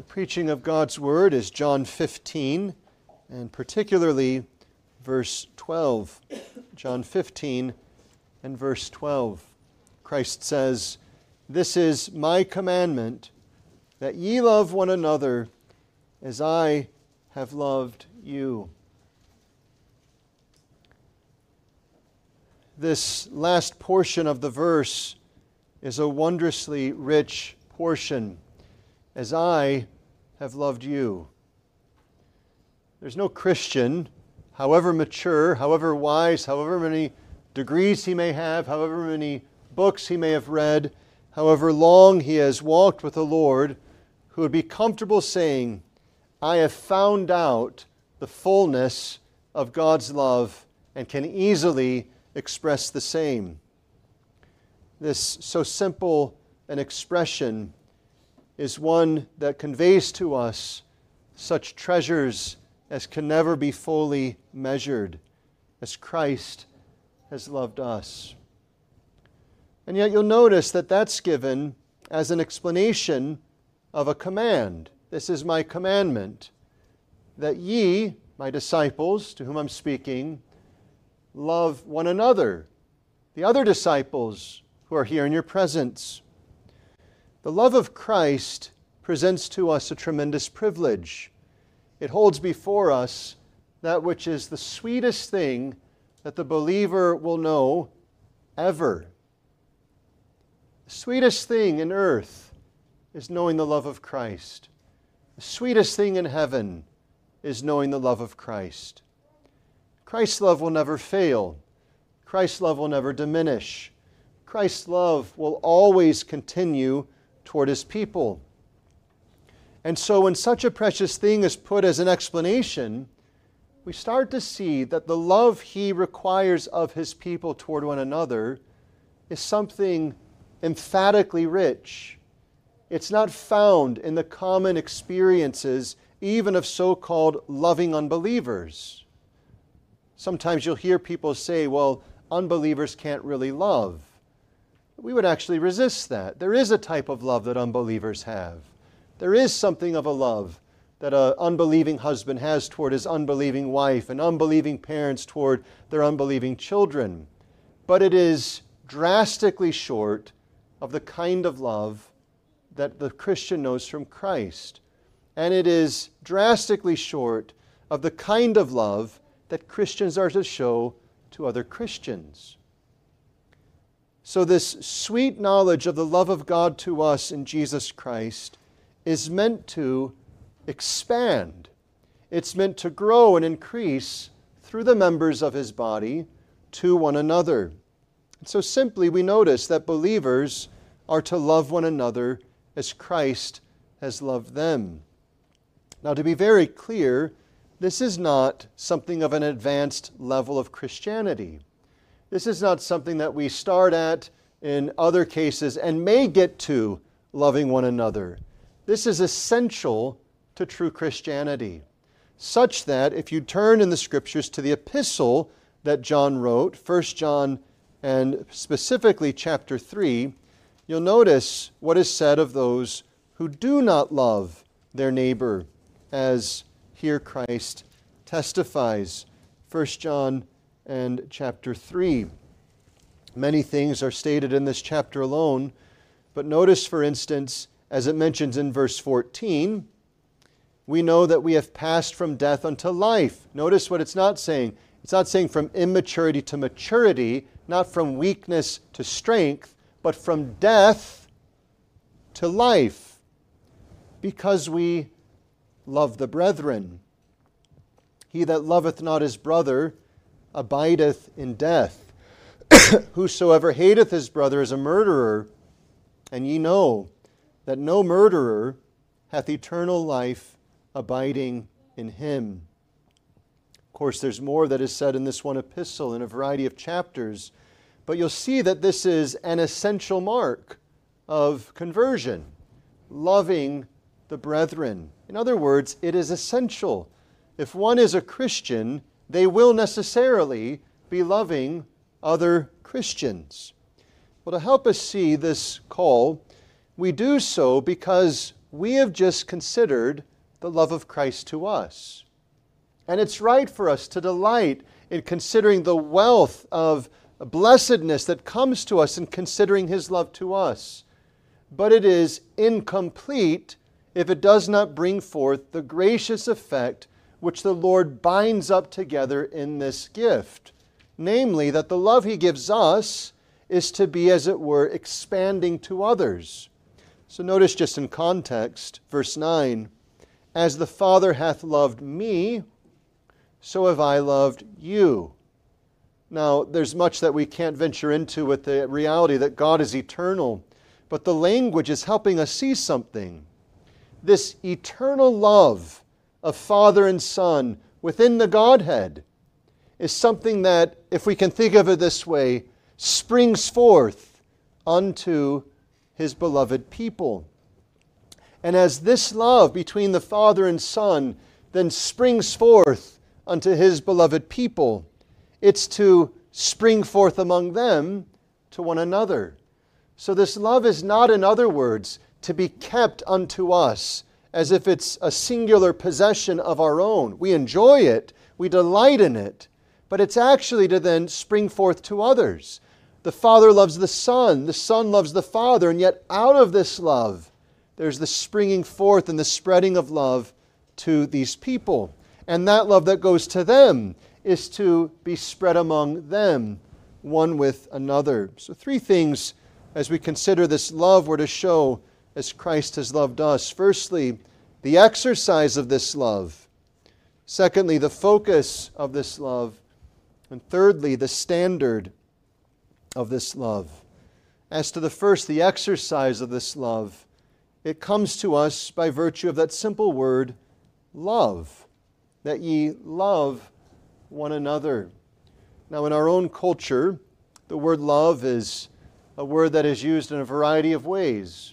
preaching of God's Word is John 15, and particularly verse 12. John 15 and verse 12. Christ says, "This is my commandment, that ye love one another as I have loved you." This last portion of the verse is a wondrously rich portion. As I have loved you. There's no Christian, however mature, however wise, however many degrees he may have, however many books he may have read, however long he has walked with the Lord, who would be comfortable saying, "I have found out the fullness of God's love and can easily express the same." This so simple an expression is one that conveys to us such treasures as can never be fully measured, as Christ has loved us. And yet you'll notice that that's given as an explanation of a command. This is my commandment, that ye, my disciples, to whom I'm speaking, love one another, the other disciples who are here in your presence. The love of Christ presents to us a tremendous privilege. It holds before us that which is the sweetest thing that the believer will know ever. The sweetest thing in earth is knowing the love of Christ. The sweetest thing in heaven is knowing the love of Christ. Christ's love will never fail. Christ's love will never diminish. Christ's love will always continue toward His people. And so when such a precious thing is put as an explanation, we start to see that the love He requires of His people toward one another is something emphatically rich. It's not found in the common experiences even of so-called loving unbelievers. Sometimes you'll hear people say, well, unbelievers can't really love. We would actually resist that. There is a type of love that unbelievers have. There is something of a love that an unbelieving husband has toward his unbelieving wife and unbelieving parents toward their unbelieving children. But it is drastically short of the kind of love that the Christian knows from Christ. And it is drastically short of the kind of love that Christians are to show to other Christians. So this sweet knowledge of the love of God to us in Jesus Christ is meant to expand. It's meant to grow and increase through the members of His body to one another. And so simply we notice that believers are to love one another as Christ has loved them. Now, to be very clear, this is not something of an advanced level of Christianity. This is not something that we start at in other cases and may get to loving one another. This is essential to true Christianity, such that if you turn in the Scriptures to the epistle that John wrote, 1 John and specifically chapter 3, you'll notice what is said of those who do not love their neighbor, as here Christ testifies. 1 John and chapter 3. Many things are stated in this chapter alone, but notice, for instance, as it mentions in verse 14, we know that we have passed from death unto life. Notice what it's not saying. It's not saying from immaturity to maturity, not from weakness to strength, but from death to life, because we love the brethren. He that loveth not his brother abideth in death. Whosoever hateth his brother is a murderer, and ye know that no murderer hath eternal life abiding in him. Of course, there's more that is said in this one epistle in a variety of chapters, but you'll see that this is an essential mark of conversion, loving the brethren. In other words, it is essential. If one is a Christian, they will necessarily be loving other Christians. Well, to help us see this call, we do so because we have just considered the love of Christ to us. And it's right for us to delight in considering the wealth of blessedness that comes to us in considering His love to us. But it is incomplete if it does not bring forth the gracious effect which the Lord binds up together in this gift. Namely, that the love He gives us is to be, as it were, expanding to others. So notice just in context, verse 9, "As the Father hath loved me, so have I loved you." Now, there's much that we can't venture into with the reality that God is eternal, but the language is helping us see something. This eternal love of Father and Son within the Godhead is something that, if we can think of it this way, springs forth unto His beloved people. And as this love between the Father and Son then springs forth unto His beloved people, it's to spring forth among them to one another. So this love is not, in other words, to be kept unto us as if it's a singular possession of our own. We enjoy it, we delight in it, but it's actually to then spring forth to others. The Father loves the Son loves the Father, and yet out of this love, there's the springing forth and the spreading of love to these people. And that love that goes to them is to be spread among them, one with another. So three things as we consider this love we're to show as Christ has loved us. Firstly, the exercise of this love. Secondly, the focus of this love. And thirdly, the standard of this love. As to the first, the exercise of this love, it comes to us by virtue of that simple word, love. That ye love one another. Now, in our own culture, the word love is a word that is used in a variety of ways.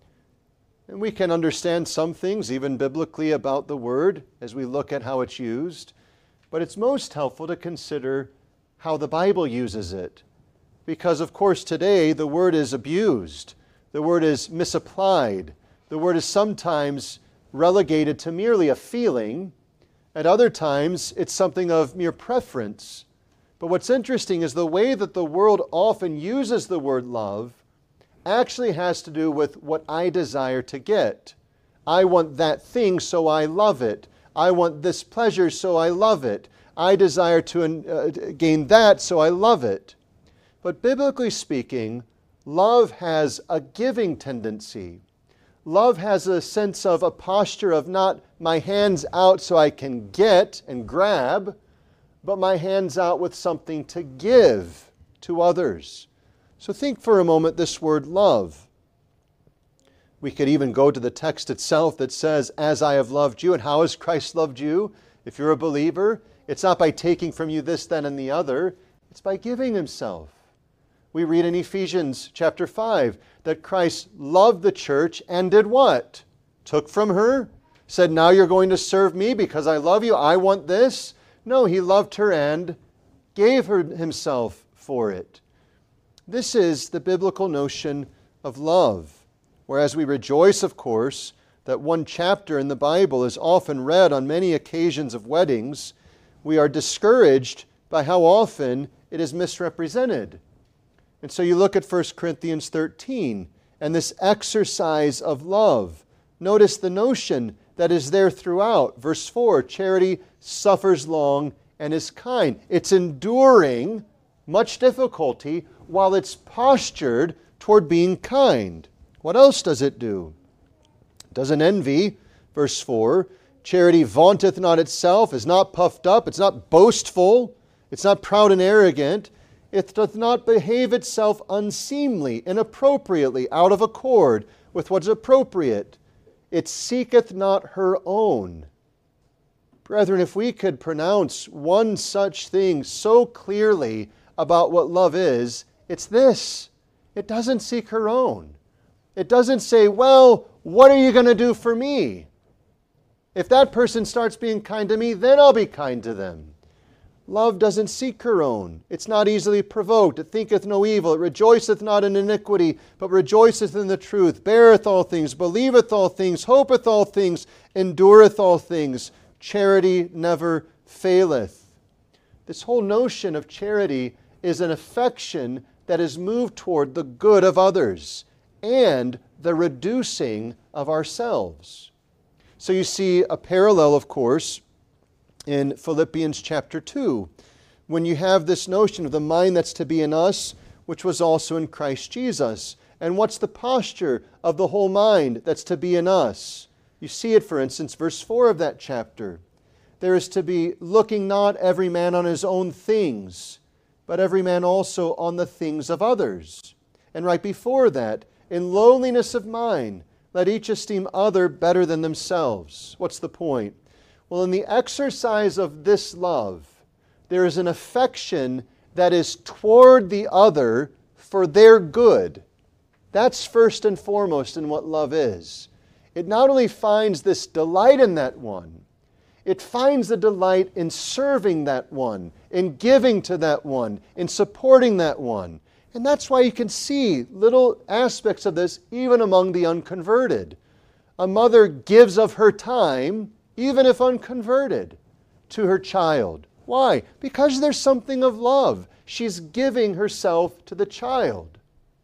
And we can understand some things, even biblically, about the word as we look at how it's used. But it's most helpful to consider how the Bible uses it. Because, of course, today the word is abused. The word is misapplied. The word is sometimes relegated to merely a feeling. At other times, it's something of mere preference. But what's interesting is the way that the world often uses the word love actually has to do with what I desire to get. I want that thing, so I love it. I want this pleasure, so I love it. I desire to gain that, so I love it. But biblically speaking, love has a giving tendency. Love has a sense of a posture of not my hands out so I can get and grab, but my hands out with something to give to others. So think for a moment this word love. We could even go to the text itself that says, "As I have loved you." And how has Christ loved you? If you're a believer, it's not by taking from you this, then, and the other. It's by giving Himself. We read in Ephesians chapter 5 that Christ loved the church and did what? Took from her? Said, "Now you're going to serve me because I love you. I want this." No, He loved her and gave her Himself for it. This is the biblical notion of love. Whereas we rejoice, of course, that one chapter in the Bible is often read on many occasions of weddings, we are discouraged by how often it is misrepresented. And so you look at 1 Corinthians 13 and this exercise of love. Notice the notion that is there throughout. Verse 4, charity suffers long and is kind. It's enduring much difficulty while it's postured toward being kind. What else does it do? It doesn't envy. Verse 4, charity vaunteth not itself, is not puffed up, it's not boastful, it's not proud and arrogant. It doth not behave itself unseemly, inappropriately, out of accord with what is appropriate. It seeketh not her own. Brethren, if we could pronounce one such thing so clearly about what love is, it's this. It doesn't seek her own. It doesn't say, "Well, what are you going to do for me? If that person starts being kind to me, then I'll be kind to them." Love doesn't seek her own. It's not easily provoked. It thinketh no evil. It rejoiceth not in iniquity, but rejoiceth in the truth. Beareth all things, believeth all things, hopeth all things, endureth all things. Charity never faileth. This whole notion of charity is an affection that is moved toward the good of others and the reducing of ourselves. So you see a parallel, of course, in Philippians chapter 2, when you have this notion of the mind that's to be in us, which was also in Christ Jesus. And what's the posture of the whole mind that's to be in us? You see it, for instance, verse 4 of that chapter. There is to be looking not every man on his own things, but every man also on the things of others. And right before that, in lowliness of mind, let each esteem other better than themselves. What's the point? Well, in the exercise of this love, there is an affection that is toward the other for their good. That's first and foremost in what love is. It not only finds this delight in that one, it finds the delight in serving that one, in giving to that one, in supporting that one. And that's why you can see little aspects of this even among the unconverted. A mother gives of her time, even if unconverted, to her child. Why? Because there's something of love. She's giving herself to the child.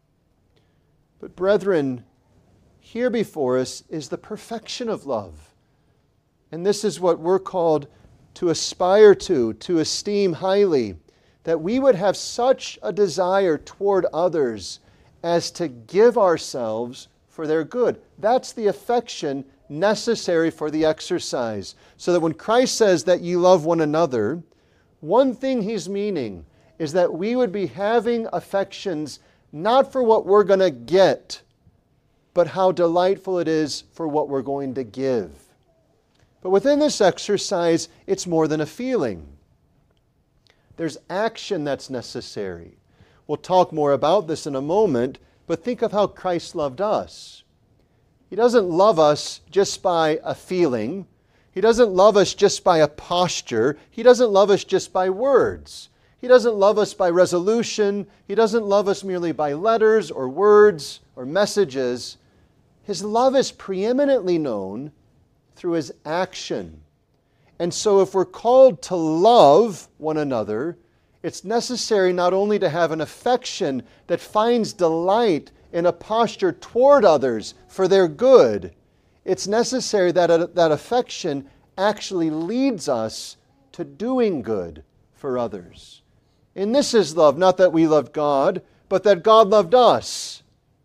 But brethren, here before us is the perfection of love. And this is what we're called to aspire to esteem highly, that we would have such a desire toward others as to give ourselves for their good. That's the affection necessary for the exercise. So that when Christ says that ye love one another, one thing he's meaning is that we would be having affections not for what we're going to get, but how delightful it is for what we're going to give. But within this exercise, it's more than a feeling. There's action that's necessary. We'll talk more about this in a moment, but think of how Christ loved us. He doesn't love us just by a feeling. He doesn't love us just by a posture. He doesn't love us just by words. He doesn't love us by resolution. He doesn't love us merely by letters or words or messages. His love is preeminently known through His action. And so if we're called to love one another, it's necessary not only to have an affection that finds delight in a posture toward others for their good, it's necessary that that affection actually leads us to doing good for others. And this is love, not that we loved God, but that God loved us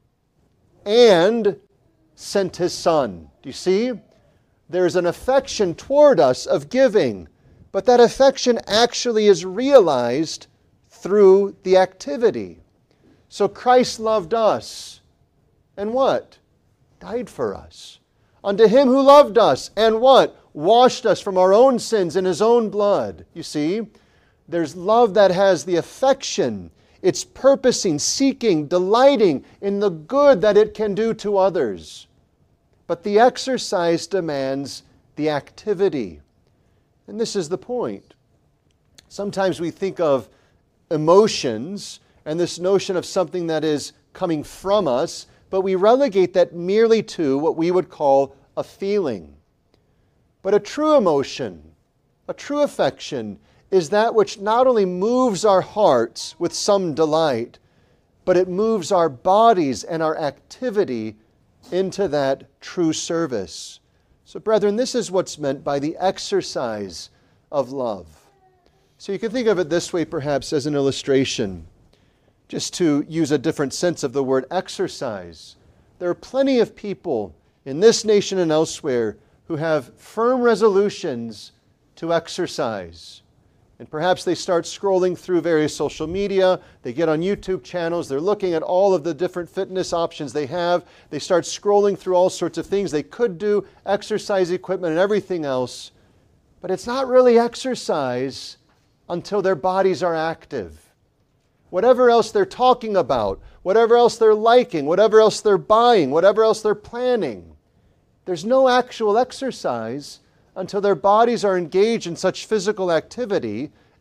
and sent His Son. Do you see? There's an affection toward us of giving, but that affection actually is realized through the activity. So Christ loved us, and what? Died for us. Unto Him who loved us, and what? Washed us from our own sins in His own blood. You see, there's love that has the affection. It's purposing, seeking, delighting in the good that it can do to others. But the exercise demands the activity. And this is the point. Sometimes we think of emotions and this notion of something that is coming from us, but we relegate that merely to what we would call a feeling. But a true emotion, a true affection, is that which not only moves our hearts with some delight, but it moves our bodies and our activity into that true service. So, brethren, this is what's meant by the exercise of love. So you can think of it this way, perhaps, as an illustration, just to use a different sense of the word exercise. There are plenty of people in this nation and elsewhere who have firm resolutions to exercise. And perhaps they start scrolling through various social media, they get on YouTube channels, they're looking at all of the different fitness options they have, they start scrolling through all sorts of things they could do, exercise equipment and everything else. But it's not really exercise until their bodies are active. Whatever else they're talking about, whatever else they're liking, whatever else they're buying, whatever else they're planning, there's no actual exercise until their bodies are engaged in such physical activity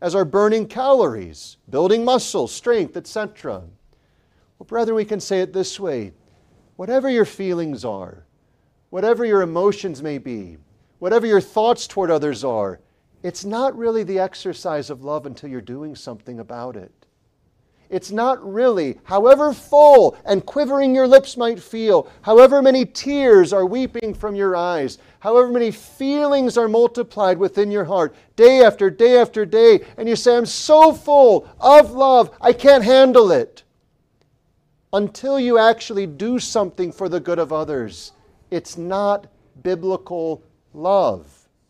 as our burning calories, building muscle, strength, etc. Well, brethren, we can say it this way. Whatever your feelings are, whatever your emotions may be, whatever your thoughts toward others are, it's not really the exercise of love until you're doing something about it. It's not really, however full and quivering your lips might feel, however many tears are weeping from your eyes, however many feelings are multiplied within your heart, day after day after day, and you say, I'm so full of love, I can't handle it. Until you actually do something for the good of others, it's not biblical love.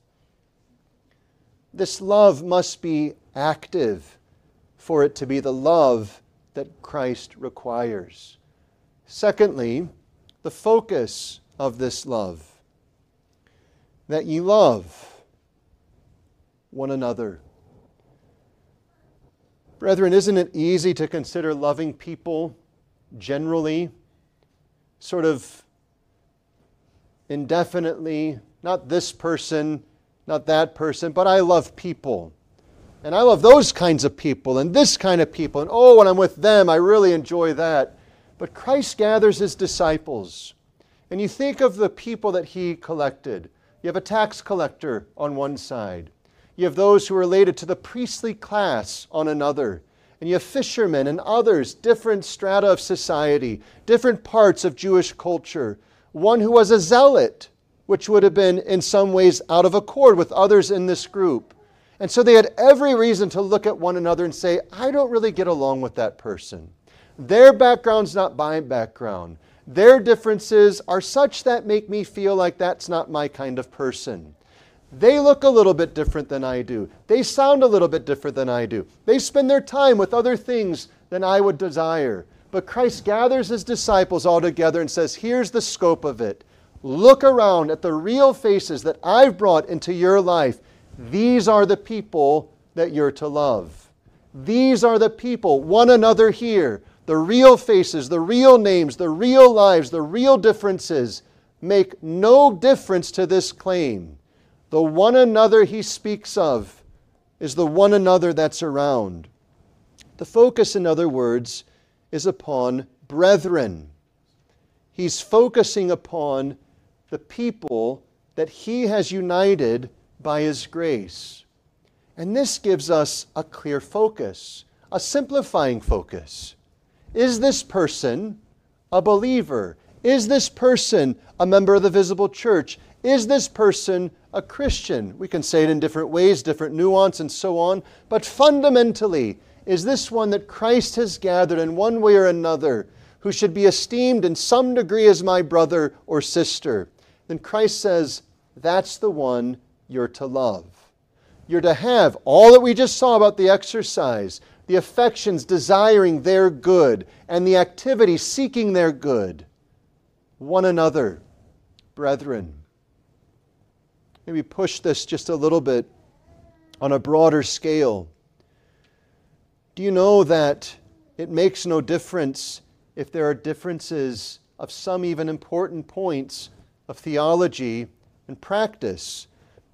This love must be active for it to be the love that Christ requires. Secondly, the focus of this love, that ye love one another. Brethren, isn't it easy to consider loving people generally, sort of indefinitely, not this person, not that person, but I love people. And I love those kinds of people and this kind of people. And oh, when I'm with them, I really enjoy that. But Christ gathers His disciples. And you think of the people that He collected. You have a tax collector on one side. You have those who are related to the priestly class on another. And you have fishermen and others, different strata of society, different parts of Jewish culture. One who was a zealot, which would have been in some ways out of accord with others in this group. And so they had every reason to look at one another and say, I don't really get along with that person. Their background's not my background. Their differences are such that make me feel like that's not my kind of person. They look a little bit different than I do. They sound a little bit different than I do. They spend their time with other things than I would desire. But Christ gathers His disciples all together and says, here's the scope of it. Look around at the real faces that I've brought into your life. These are the people that you're to love. These are the people, one another here. The real faces, the real names, the real lives, the real differences make no difference to this claim. The one another He speaks of is the one another that's around. The focus, in other words, is upon brethren. He's focusing upon the people that He has united by His grace. And this gives us a clear focus, a simplifying focus. Is this person a believer? Is this person a member of the visible church? Is this person a Christian? We can say it in different ways, different nuance and so on, but fundamentally, is this one that Christ has gathered in one way or another, who should be esteemed in some degree as my brother or sister? Then Christ says, that's the one you're to love. You're to have all that we just saw about the exercise, the affections desiring their good, and the activity seeking their good. One another, brethren. Maybe push this just a little bit on a broader scale. Do you know that it makes no difference if there are differences of some even important points of theology and practice?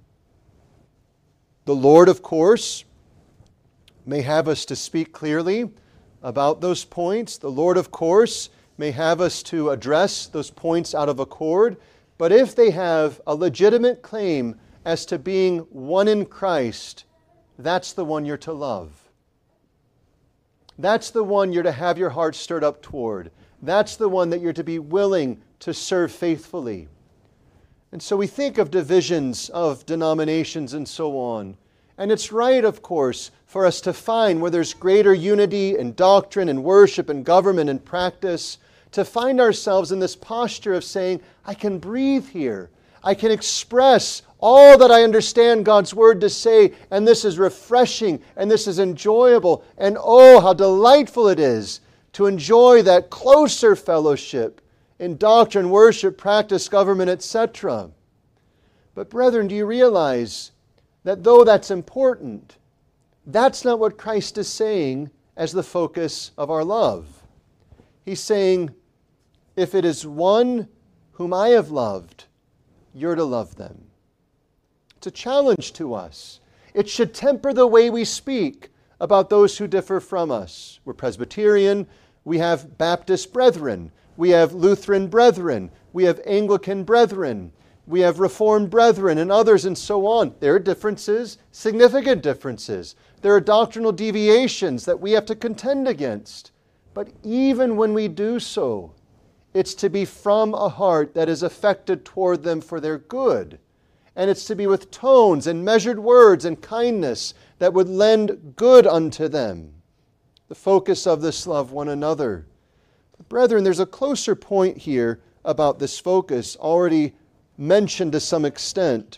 The Lord, of course, may have us to speak clearly about those points. The Lord, of course, may have us to address those points out of accord. But if they have a legitimate claim as to being one in Christ, that's the one you're to love. That's the one you're to have your heart stirred up toward. That's the one that you're to be willing to serve faithfully. And so we think of divisions of denominations and so on. And it's right, of course, for us to find where there's greater unity in doctrine and worship and government and practice, to find ourselves in this posture of saying, I can breathe here. I can express all that I understand God's Word to say, and this is refreshing, and this is enjoyable, and oh, how delightful it is to enjoy that closer fellowship in doctrine, worship, practice, government, etc. But brethren, do you realize that though that's important, that's not what Christ is saying as the focus of our love. He's saying, if it is one whom I have loved, you're to love them. It's a challenge to us. It should temper the way we speak about those who differ from us. We're Presbyterian, we have Baptist brethren, we have Lutheran brethren, we have Anglican brethren, we have Reformed brethren and others and so on. There are differences, significant differences. There are doctrinal deviations that we have to contend against. But even when we do so, it's to be from a heart that is affected toward them for their good. And it's to be with tones and measured words and kindness that would lend good unto them. The focus of this love one another. But brethren, there's a closer point here about this focus, already mentioned to some extent.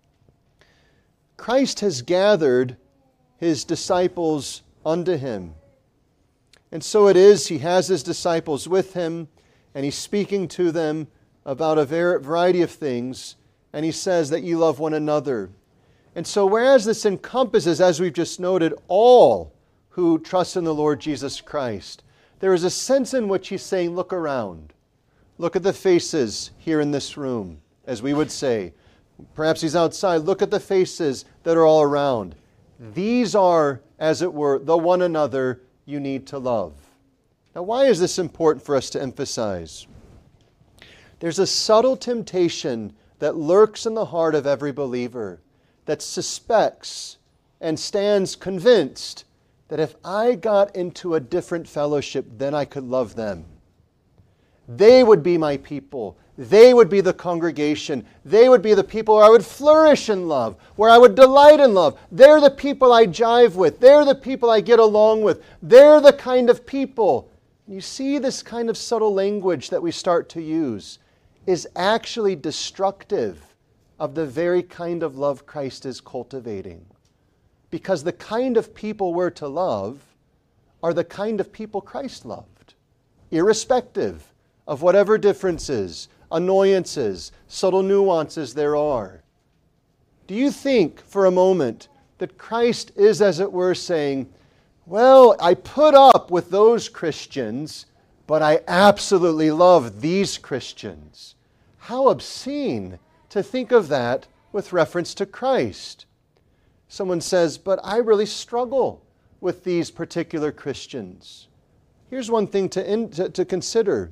Christ has gathered His disciples unto Him. And so it is, He has His disciples with Him, and He's speaking to them about a variety of things, and He says that you love one another. And so whereas this encompasses, as we've just noted, all who trust in the Lord Jesus Christ, there is a sense in which He's saying, look around. Look at the faces here in this room, as we would say. Perhaps He's outside. Look at the faces that are all around. These are, as it were, the one another you need to love. Now, why is this important for us to emphasize? There's a subtle temptation that lurks in the heart of every believer that suspects and stands convinced that if I got into a different fellowship, then I could love them. They would be my people. They would be the congregation. They would be the people where I would flourish in love, where I would delight in love. They're the people I jive with. They're the people I get along with. They're the kind of people. You see, this kind of subtle language that we start to use is actually destructive of the very kind of love Christ is cultivating. Because the kind of people we're to love are the kind of people Christ loved, irrespective of whatever differences, annoyances, subtle nuances there are. Do you think for a moment that Christ is, as it were, saying, well, I put up with those Christians, but I absolutely love these Christians? How obscene to think of that with reference to Christ. Someone says, but I really struggle with these particular Christians. Here's one thing to consider.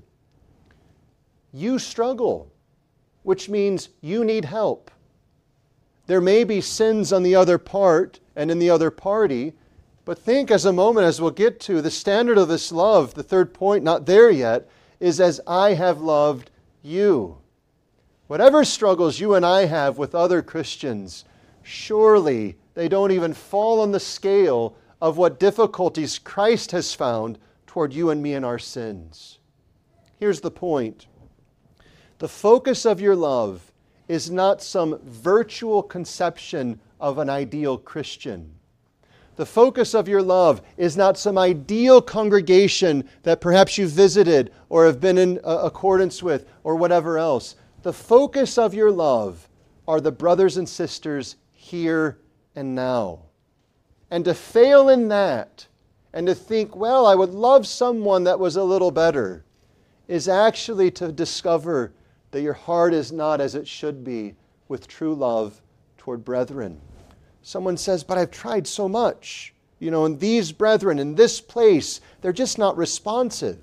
You struggle, which means you need help. There may be sins on the other part and in the other party, but think as a moment, as we'll get to, the standard of this love, the third point, not there yet, is as I have loved you. Whatever struggles you and I have with other Christians, surely they don't even fall on the scale of what difficulties Christ has found toward you and me in our sins. Here's the point. The focus of your love is not some virtual conception of an ideal Christian. The focus of your love is not some ideal congregation that perhaps you've visited or have been in accordance with or whatever else. The focus of your love are the brothers and sisters here and now. And to fail in that and to think, well, I would love someone that was a little better, is actually to discover that your heart is not as it should be with true love toward brethren. Someone says, but I've tried so much. And these brethren in this place, they're just not responsive.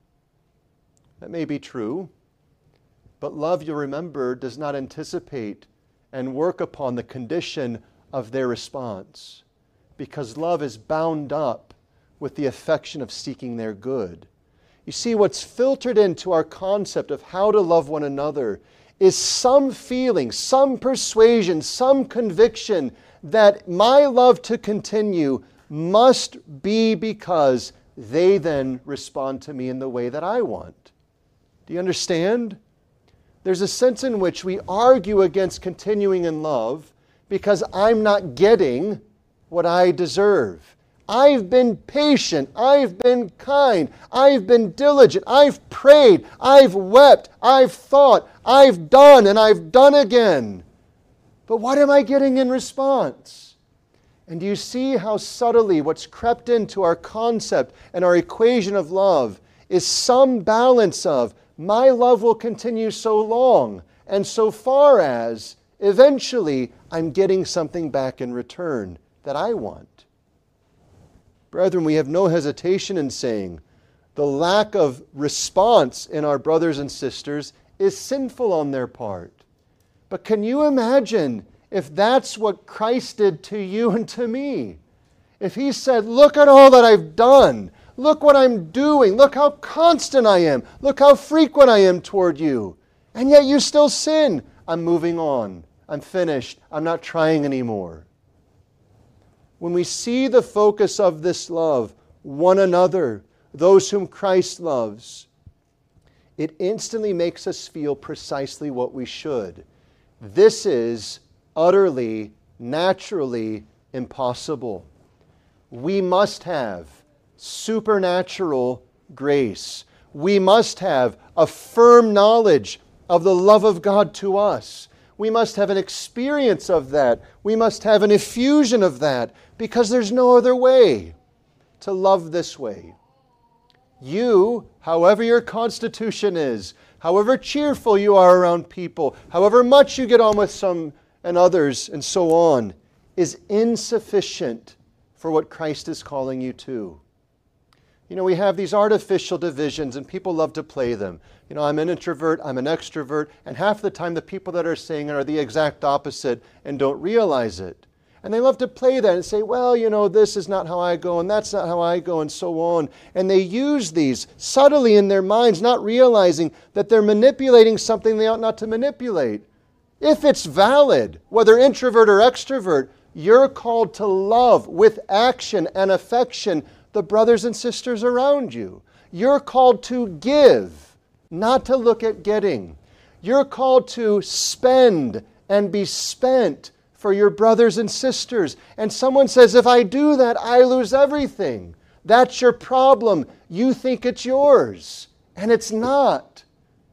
That may be true. But love, you'll remember, does not anticipate and work upon the condition of their response. Because love is bound up with the affection of seeking their good. You see, what's filtered into our concept of how to love one another is some feeling, some persuasion, some conviction that my love to continue must be because they then respond to me in the way that I want. Do you understand? There's a sense in which we argue against continuing in love because I'm not getting what I deserve. I've been patient. I've been kind. I've been diligent. I've prayed. I've wept. I've thought. I've done and I've done again. But what am I getting in response? And do you see how subtly what's crept into our concept and our equation of love is some balance of my love will continue so long and so far as eventually I'm getting something back in return that I want. Brethren, we have no hesitation in saying the lack of response in our brothers and sisters is sinful on their part. But can you imagine if that's what Christ did to you and to me? If He said, look at all that I've done. Look what I'm doing. Look how constant I am. Look how frequent I am toward you. And yet you still sin. I'm moving on. I'm finished. I'm not trying anymore. When we see the focus of this love, one another, those whom Christ loves, it instantly makes us feel precisely what we should. This is utterly, naturally impossible. We must have supernatural grace. We must have a firm knowledge of the love of God to us. We must have an experience of that. We must have an effusion of that, because there's no other way to love this way. You, however your constitution is, however cheerful you are around people, however much you get on with some and others and so on, is insufficient for what Christ is calling you to. You know, we have these artificial divisions and people love to play them. You know, I'm an introvert, I'm an extrovert, and half the time the people that are saying it are the exact opposite and don't realize it. And they love to play that and say, well, you know, this is not how I go and that's not how I go and so on. And they use these subtly in their minds, not realizing that they're manipulating something they ought not to manipulate. If it's valid, whether introvert or extrovert, you're called to love with action and affection the brothers and sisters around you. You're called to give, not to look at getting. You're called to spend and be spent for your brothers and sisters. And someone says, if I do that, I lose everything. That's your problem. You think it's yours, and it's not.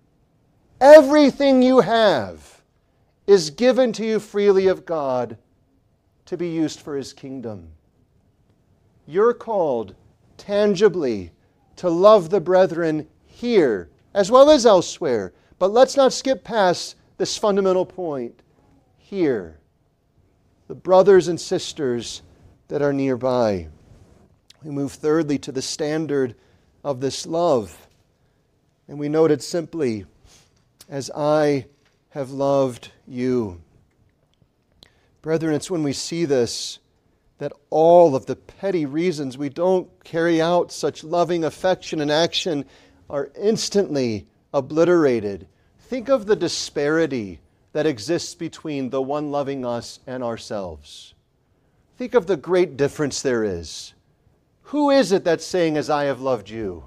Everything you have is given to you freely of God to be used for His kingdom. You're called tangibly to love the brethren here as well as elsewhere. But let's not skip past this fundamental point. Here, the brothers and sisters that are nearby. We move thirdly to the standard of this love. And we note it simply, as I have loved you. Brethren, it's when we see this that all of the petty reasons we don't carry out such loving affection and action are instantly obliterated. Think of the disparity that exists between the one loving us and ourselves. Think of the great difference there is. Who is it that's saying, as I have loved you?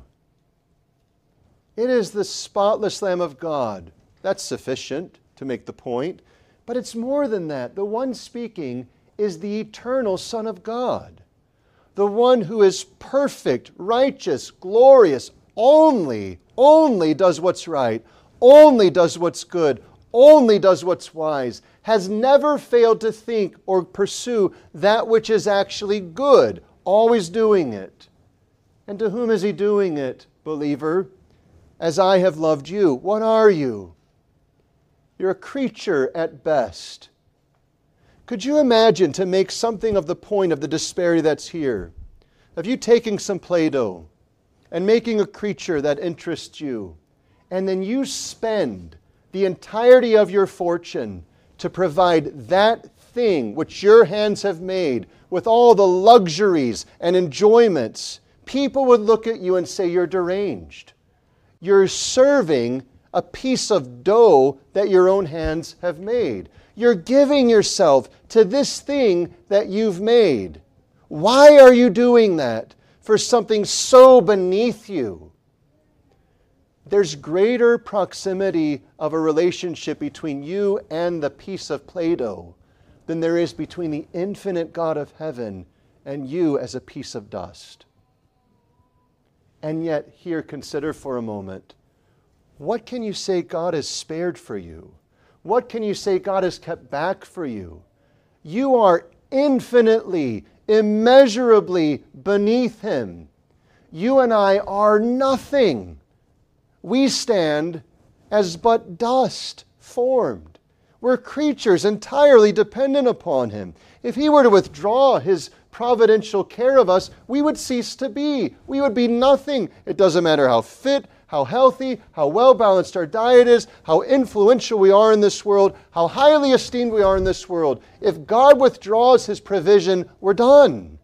It is the spotless Lamb of God. That's sufficient to make the point. But it's more than that. The one speaking is the eternal Son of God. The one who is perfect, righteous, glorious, only does what's right, only does what's good, only does what's wise, has never failed to think or pursue that which is actually good, always doing it. And to whom is He doing it, believer? As I have loved you. What are you? You're a creature at best. Could you imagine, to make something of the point of the disparity that's here, of you taking some Play-Doh and making a creature that interests you, and then you spend the entirety of your fortune to provide that thing which your hands have made with all the luxuries and enjoyments, people would look at you and say, you're deranged. You're serving a piece of dough that your own hands have made. You're giving yourself to this thing that you've made. Why are you doing that? For something so beneath you. There's greater proximity of a relationship between you and the piece of Play-Doh than there is between the infinite God of heaven and you as a piece of dust. And yet, here, consider for a moment, what can you say God has spared for you? What can you say God has kept back for you? You are infinitely, immeasurably beneath Him. You and I are nothing. We stand as but dust formed. We're creatures entirely dependent upon Him. If He were to withdraw His providential care of us, we would cease to be. We would be nothing. It doesn't matter how fit, how healthy, how well-balanced our diet is, how influential we are in this world, how highly esteemed we are in this world. If God withdraws His provision, we're done.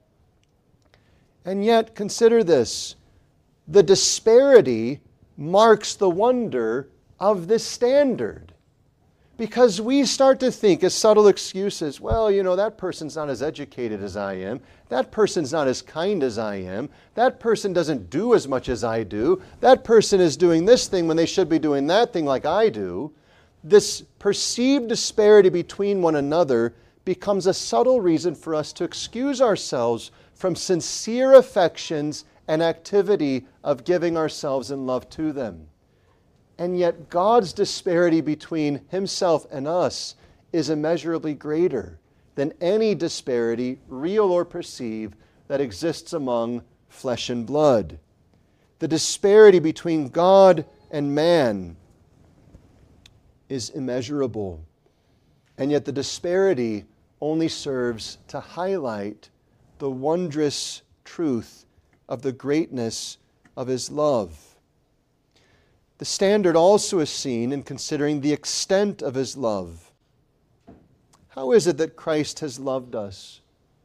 And yet, consider this. The disparity marks the wonder of this standard. Because we start to think as subtle excuses, well, that person's not as educated as I am. That person's not as kind as I am. That person doesn't do as much as I do. That person is doing this thing when they should be doing that thing like I do. This perceived disparity between one another becomes a subtle reason for us to excuse ourselves from sincere affections and activity of giving ourselves in love to them. And yet God's disparity between Himself and us is immeasurably greater than any disparity, real or perceived, that exists among flesh and blood. The disparity between God and man is immeasurable. And yet the disparity only serves to highlight the wondrous truth of the greatness of His love. The standard also is seen in considering the extent of His love. How is it that Christ has loved us?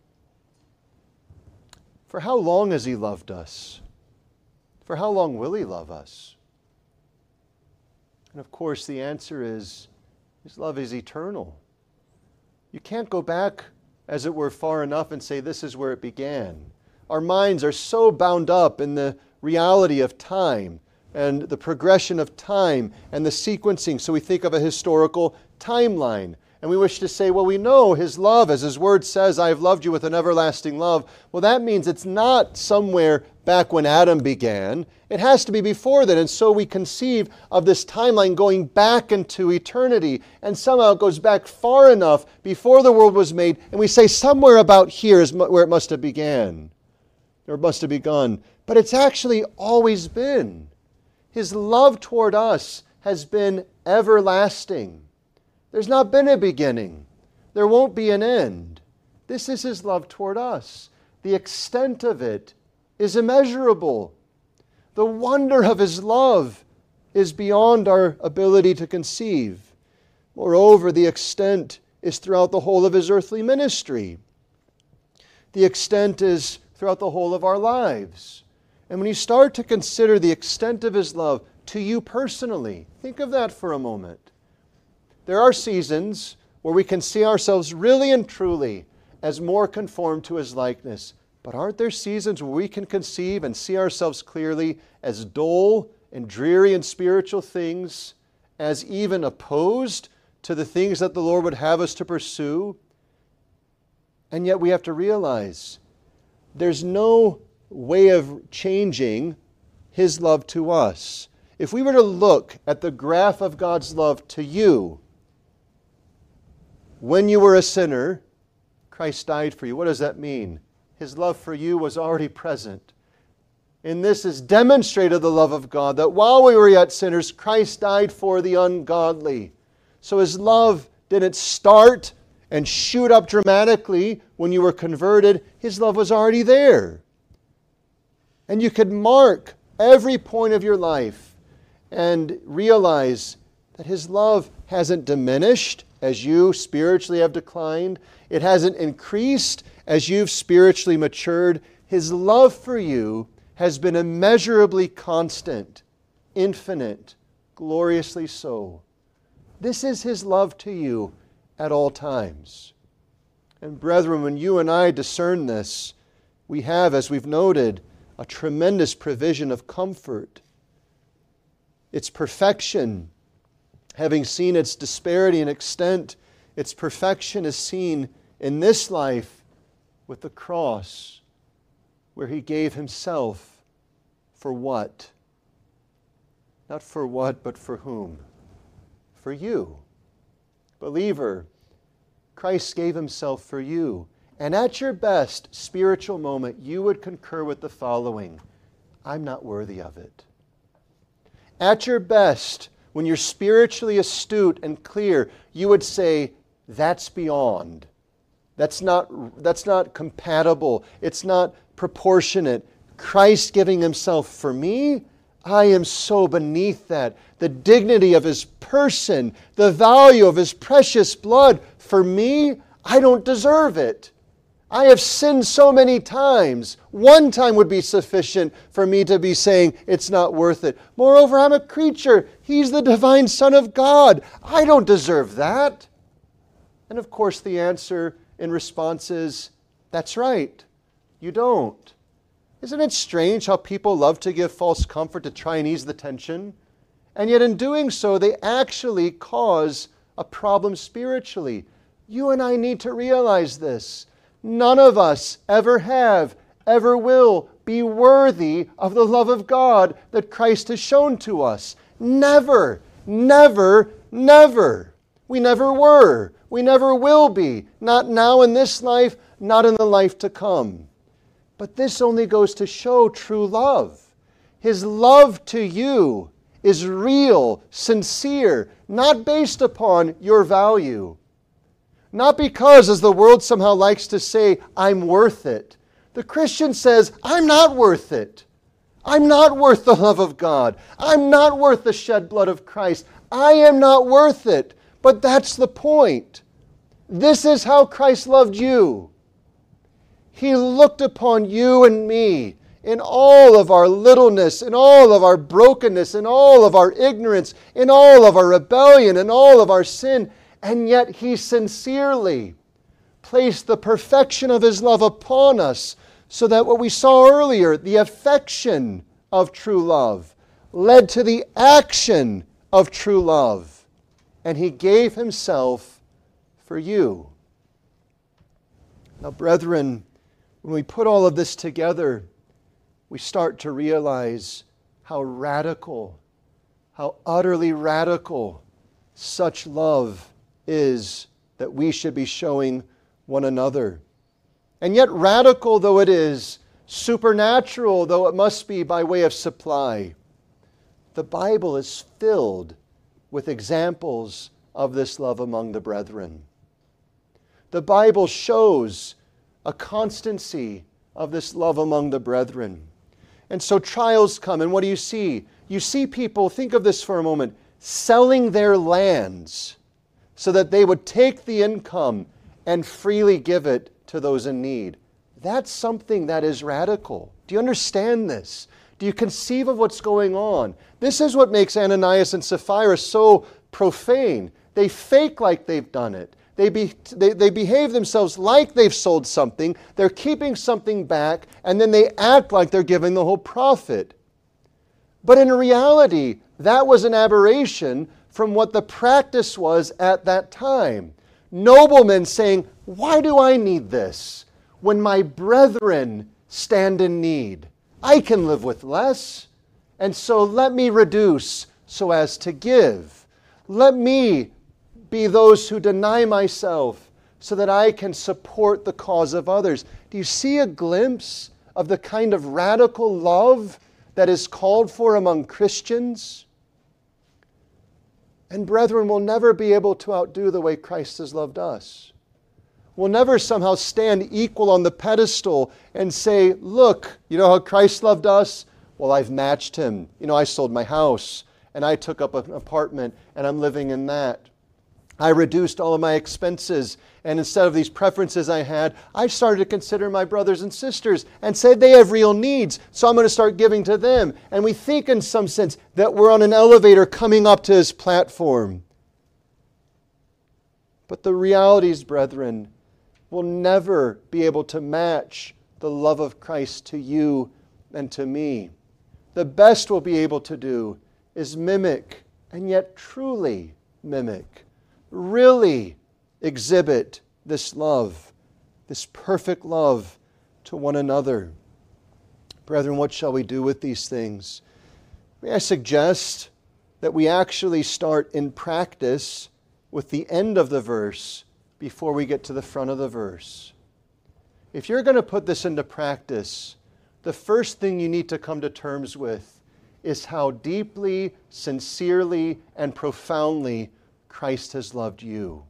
For how long has He loved us? For how long will He love us? And of course, the answer is His love is eternal. You can't go back, as it were, far enough and say this is where it began. Our minds are so bound up in the reality of time and the progression of time and the sequencing. So we think of a historical timeline. And we wish to say, well, we know His love, as His Word says, I have loved you with an everlasting love. Well, that means it's not somewhere back when Adam began. It has to be before then. And so we conceive of this timeline going back into eternity. And somehow it goes back far enough before the world was made. And we say somewhere about here is where it must have began, or must have begun. But it's actually always been. His love toward us has been everlasting. There's not been a beginning. There won't be an end. This is His love toward us. The extent of it is immeasurable. The wonder of His love is beyond our ability to conceive. Moreover, the extent is throughout the whole of His earthly ministry. The extent is throughout the whole of our lives. And when you start to consider the extent of His love to you personally, think of that for a moment. There are seasons where we can see ourselves really and truly as more conformed to His likeness. But aren't there seasons where we can conceive and see ourselves clearly as dull and dreary in spiritual things, as even opposed to the things that the Lord would have us to pursue? And yet we have to realize there's no way of changing His love to us. If we were to look at the graph of God's love to you, when you were a sinner, Christ died for you. What does that mean? His love for you was already present. In this is demonstrated the love of God, that while we were yet sinners, Christ died for the ungodly. So His love didn't start and shoot up dramatically when you were converted. His love was already there. And you could mark every point of your life and realize that His love hasn't diminished as you spiritually have declined. It hasn't increased as you've spiritually matured. His love for you has been immeasurably constant, infinite, gloriously so. This is His love to you at all times. And brethren, when you and I discern this, we have, as we've noted, a tremendous provision of comfort. Its perfection, having seen its disparity and extent, its perfection is seen in this life with the cross, where He gave Himself for what? Not for what, but for whom? For you. Believer, Christ gave Himself for you. And at your best spiritual moment, you would concur with the following: I'm not worthy of it. At your best, when you're spiritually astute and clear, you would say, that's beyond. That's not compatible. It's not proportionate. Christ giving himself for me, I am so beneath that. The dignity of his person, the value of his precious blood, for me, I don't deserve it. I have sinned so many times. One time would be sufficient for me to be saying it's not worth it. Moreover, I'm a creature. He's the divine Son of God. I don't deserve that. And of course, the answer in response is, that's right. You don't. Isn't it strange how people love to give false comfort to try and ease the tension? And yet in doing so, they actually cause a problem spiritually. You and I need to realize this. None of us ever have, ever will be worthy of the love of God that Christ has shown to us. Never, never, never. We never were. We never will be. Not now in this life, not in the life to come. But this only goes to show true love. His love to you is real, sincere, not based upon your value. Not because, as the world somehow likes to say, I'm worth it. The Christian says, I'm not worth it. I'm not worth the love of God. I'm not worth the shed blood of Christ. I am not worth it. But that's the point. This is how Christ loved you. He looked upon you and me in all of our littleness, in all of our brokenness, in all of our ignorance, in all of our rebellion, in all of our sin, and yet He sincerely placed the perfection of His love upon us, so that what we saw earlier, the affection of true love, led to the action of true love. And He gave Himself for you. Now, brethren, when we put all of this together, we start to realize how radical, how utterly radical such love is that we should be showing one another. And yet, radical though it is, supernatural though it must be by way of supply, the Bible is filled with examples of this love among the brethren. The Bible shows a constancy of this love among the brethren. And so trials come, and what do you see? You see people, think of this for a moment, selling their lands so that they would take the income and freely give it to those in need. That's something that is radical. Do you understand this? Do you conceive of what's going on? This is what makes Ananias and Sapphira so profane. They fake like they've done it. They behave themselves like they've sold something. They're keeping something back, and then they act like they're giving the whole profit. But in reality, that was an aberration from what the practice was at that time. Noblemen saying, why do I need this when my brethren stand in need? I can live with less, and so let me reduce so as to give. Let me be those who deny myself so that I can support the cause of others. Do you see a glimpse of the kind of radical love that is called for among Christians? And brethren, we'll never be able to outdo the way Christ has loved us. We'll never somehow stand equal on the pedestal and say, look, you know how Christ loved us? Well, I've matched Him. You know, I sold my house and I took up an apartment and I'm living in that. I reduced all of my expenses, and instead of these preferences I had, I started to consider my brothers and sisters and said they have real needs, so I'm going to start giving to them. And we think in some sense that we're on an elevator coming up to His platform. But the realities, brethren, will never be able to match the love of Christ to you and to me. The best we'll be able to do is mimic, and yet truly mimic, really exhibit this love, this perfect love to one another. Brethren, what shall we do with these things? May I suggest that we actually start in practice with the end of the verse before we get to the front of the verse. If you're going to put this into practice, the first thing you need to come to terms with is how deeply, sincerely, and profoundly Christ has loved you.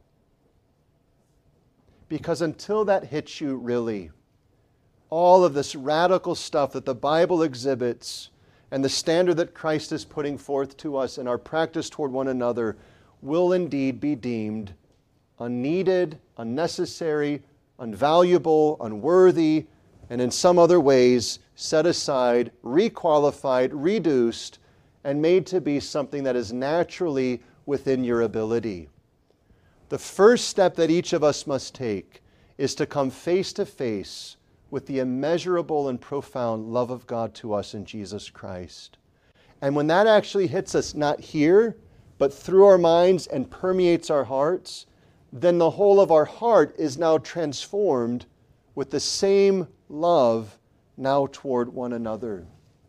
Because until that hits you really, all of this radical stuff that the Bible exhibits and the standard that Christ is putting forth to us in our practice toward one another will indeed be deemed unneeded, unnecessary, unvaluable, unworthy, and in some other ways set aside, requalified, reduced, and made to be something that is naturally within your ability. The first step that each of us must take is to come face to face with the immeasurable and profound love of God to us in Jesus Christ. And when that actually hits us, not here, but through our minds and permeates our hearts, then the whole of our heart is now transformed with the same love now toward one another.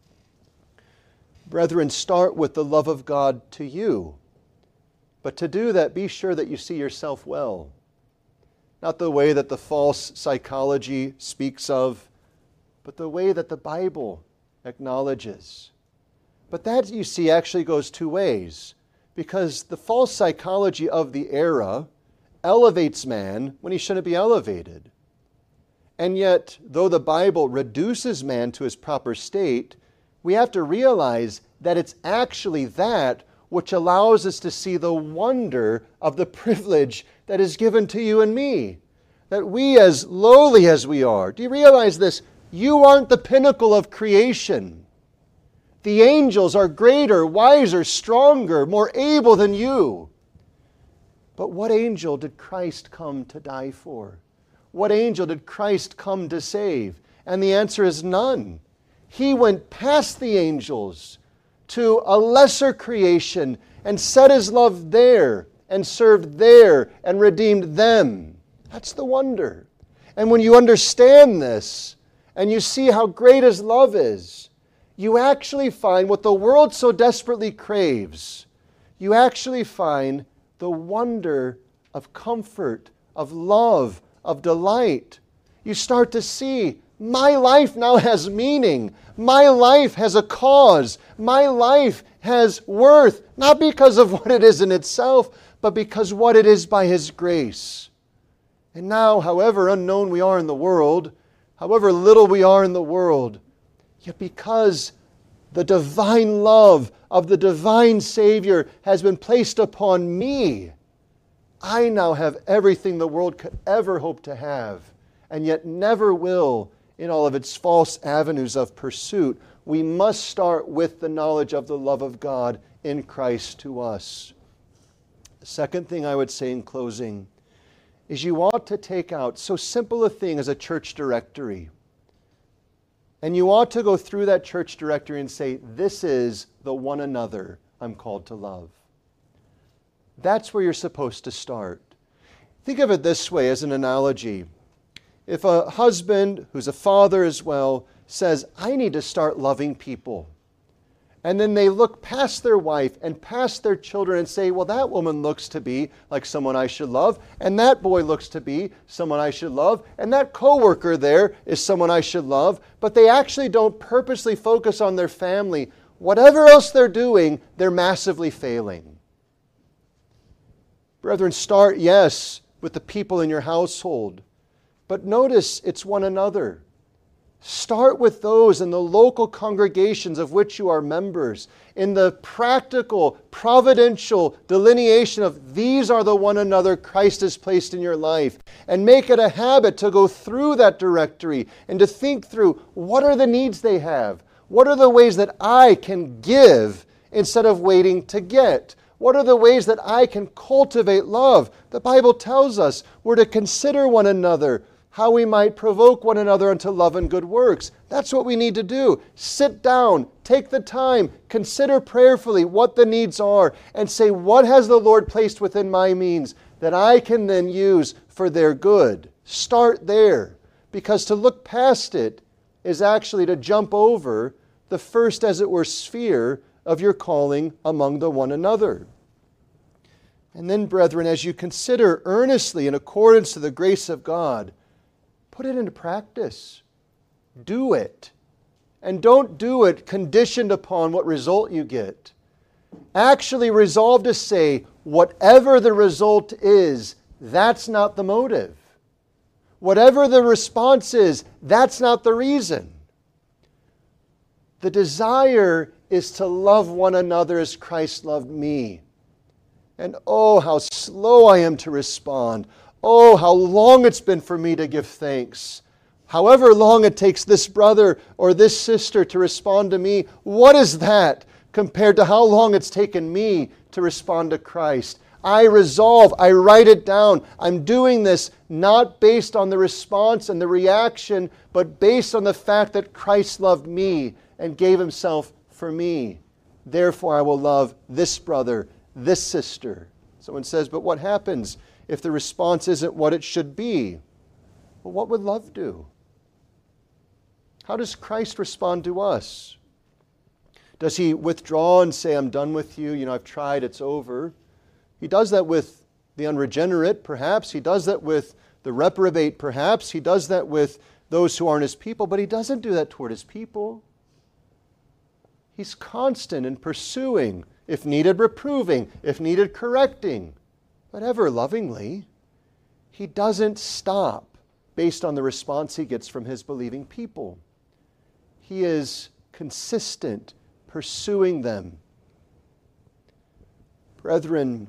Brethren, start with the love of God to you. But to do that, be sure that you see yourself well. Not the way that the false psychology speaks of, but the way that the Bible acknowledges. But that, you see, actually goes two ways. Because the false psychology of the era elevates man when he shouldn't be elevated. And yet, though the Bible reduces man to his proper state, we have to realize that it's actually that which allows us to see the wonder of the privilege that is given to you and me. That we, as lowly as we are, do you realize this? You aren't the pinnacle of creation. The angels are greater, wiser, stronger, more able than you. But what angel did Christ come to die for? What angel did Christ come to save? And the answer is none. He went past the angels to a lesser creation and set His love there and served there and redeemed them. That's the wonder. And when you understand this and you see how great His love is, you actually find what the world so desperately craves. You actually find the wonder of comfort, of love, of delight. You start to see, my life now has meaning. My life has a cause. My life has worth, not because of what it is in itself, but because what it is by His grace. And now, however unknown we are in the world, however little we are in the world, yet because the divine love of the divine Savior has been placed upon me, I now have everything the world could ever hope to have, and yet never will in all of its false avenues of pursuit. We must start with the knowledge of the love of God in Christ to us. The second thing I would say in closing is you ought to take out so simple a thing as a church directory. And you ought to go through that church directory and say, this is the one another I'm called to love. That's where you're supposed to start. Think of it this way as an analogy. If a husband, who's a father as well, says, I need to start loving people, and then they look past their wife and past their children and say, well, that woman looks to be like someone I should love, and that boy looks to be someone I should love, and that coworker there is someone I should love, but they actually don't purposely focus on their family. Whatever else they're doing, they're massively failing. Brethren, start, yes, with the people in your household, but notice it's one another. Start with those in the local congregations of which you are members, in the practical, providential delineation of these are the one another Christ has placed in your life, and make it a habit to go through that directory and to think through what are the needs they have, what are the ways that I can give instead of waiting to get. What are the ways that I can cultivate love? The Bible tells us we're to consider one another, how we might provoke one another unto love and good works. That's what we need to do. Sit down, take the time, consider prayerfully what the needs are, and say, what has the Lord placed within my means that I can then use for their good? Start there, because to look past it is actually to jump over the first, as it were, sphere of your calling among the one another. And then, brethren, as you consider earnestly in accordance to the grace of God, put it into practice. Do it. And don't do it conditioned upon what result you get. Actually resolve to say, whatever the result is, that's not the motive. Whatever the response is, that's not the reason. The desire is to love one another as Christ loved me. And oh, how slow I am to respond. Oh, how long it's been for me to give thanks. However long it takes this brother or this sister to respond to me, what is that compared to how long it's taken me to respond to Christ? I resolve, I write it down. I'm doing this not based on the response and the reaction, but based on the fact that Christ loved me and gave himself for me. Therefore, I will love this brother, this sister. Someone says, but what happens if the response isn't what it should be? Well, what would love do? How does Christ respond to us? Does he withdraw and say, I'm done with you, I've tried, it's over? He does that with the unregenerate, perhaps. He does that with the reprobate, perhaps. He does that with those who aren't his people, but he doesn't do that toward his people. He's constant in pursuing, if needed reproving, if needed correcting, but ever lovingly. He doesn't stop based on the response he gets from his believing people. He is consistent, pursuing them. Brethren,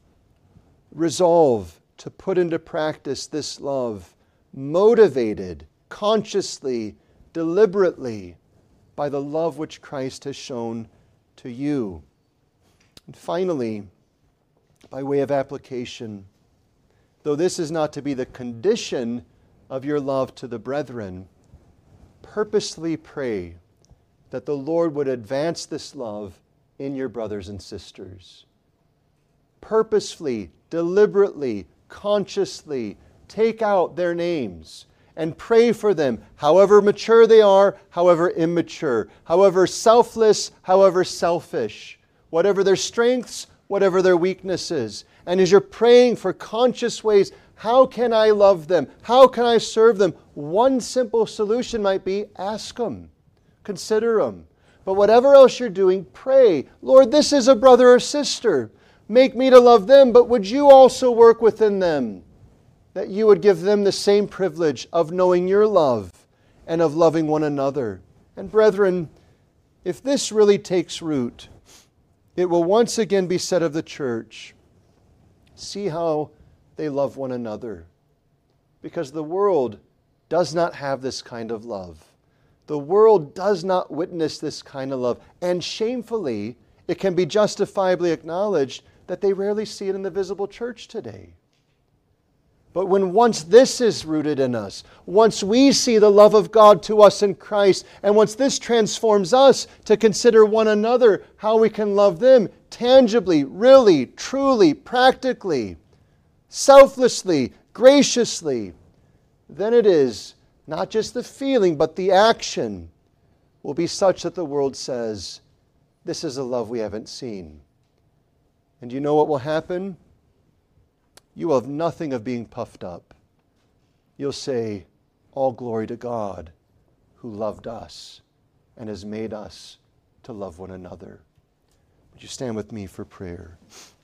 resolve to put into practice this love, motivated consciously, deliberately, by the love which Christ has shown to you. And finally, by way of application, though this is not to be the condition of your love to the brethren, purposely pray that the Lord would advance this love in your brothers and sisters. Purposefully, deliberately, consciously take out their names and pray for them, however mature they are, however immature, however selfless, however selfish, whatever their strengths, whatever their weaknesses. And as you're praying for conscious ways, how can I love them? How can I serve them? One simple solution might be ask them, consider them. But whatever else you're doing, pray, Lord, this is a brother or sister. Make me to love them, but would you also work within them, that you would give them the same privilege of knowing your love and of loving one another. And brethren, if this really takes root, it will once again be said of the church, see how they love one another. Because the world does not have this kind of love. The world does not witness this kind of love. And shamefully, it can be justifiably acknowledged that they rarely see it in the visible church today. But when once this is rooted in us, once we see the love of God to us in Christ, and once this transforms us to consider one another, how we can love them tangibly, really, truly, practically, selflessly, graciously, then it is not just the feeling, but the action will be such that the world says, this is a love we haven't seen. And you know what will happen? You will have nothing of being puffed up. You'll say, all glory to God who loved us and has made us to love one another. Would you stand with me for prayer?